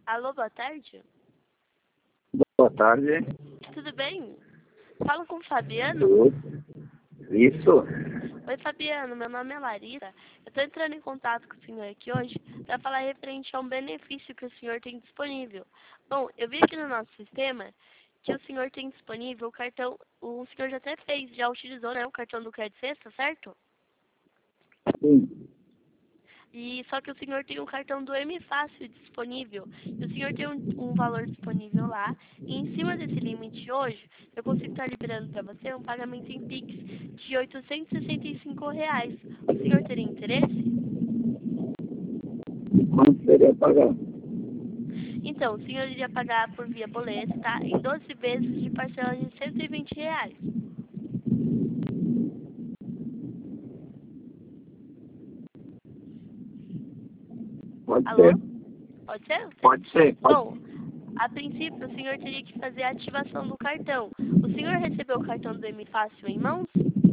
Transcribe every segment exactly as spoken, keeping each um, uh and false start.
Alô, boa tarde. Boa tarde. Tudo bem? Falo com o Fabiano. Tudo. Isso. Oi, Fabiano. Meu nome é Larissa. Eu estou entrando em contato com o senhor aqui hoje para falar referente a um benefício que o senhor tem disponível. Bom, eu vi aqui no nosso sistema que o senhor tem disponível o cartão... O senhor já até fez, já utilizou, né, o cartão do Crédito Sexta, certo? Sim. E só que o senhor tem um cartão do M Fácil disponível. E o senhor tem um, um valor disponível lá. E em cima desse limite hoje, eu consigo estar liberando para você um pagamento em Pix de oitocentos e sessenta e cinco reais. O senhor teria interesse? Quanto seria pagar? Então, o senhor iria pagar por via boleto, tá? Em doze vezes de parcela de cento e vinte reais. Pode Alô? ser. Pode ser? Pode ser. Pode. Bom, a princípio, o senhor teria que fazer a ativação do cartão. O senhor recebeu o cartão do M Fácil em mãos?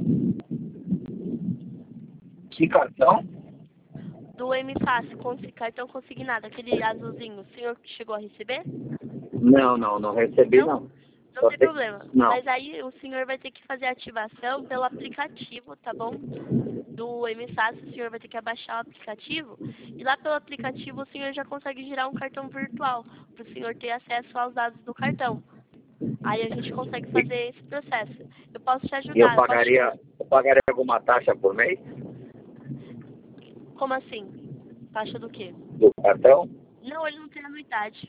Que cartão? Do M Fácil, consi- cartão consignado, aquele azulzinho, o senhor chegou a receber? Não, não, não recebi Não? não. Não Só tem tem- problema. Não. Mas aí o senhor vai ter que fazer a ativação pelo aplicativo, tá bom? Do M Fácil, o senhor vai ter que abaixar o aplicativo. E lá pelo aplicativo o senhor já consegue girar um cartão virtual, para o senhor ter acesso aos dados do cartão. Aí a gente consegue E, fazer esse processo. Eu posso te e eu ajudar, eu posso te... pagaria, eu pagaria alguma taxa por mês Como assim? Taxa do quê? do cartão? Não, ele não tem anuidade.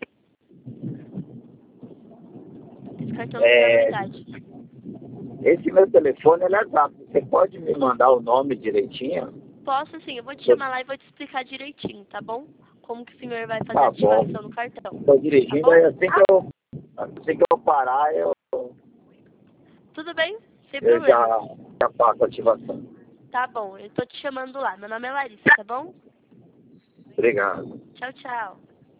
Esse cartão não tem É, anuidade. esse meu telefone ele é zap. Você pode me mandar o nome direitinho? Posso sim, eu vou te chamar lá e vou te explicar direitinho, tá bom? Como que o senhor vai fazer a Tá bom. ativação do cartão. Estou Tá dirigindo, bom? aí assim que eu, assim que eu parar, eu, Tudo bem? Sem eu já, problema. já faço a ativação. Tá bom, eu tô te chamando lá. Meu nome é Larissa, tá bom? Obrigado. Tchau, tchau.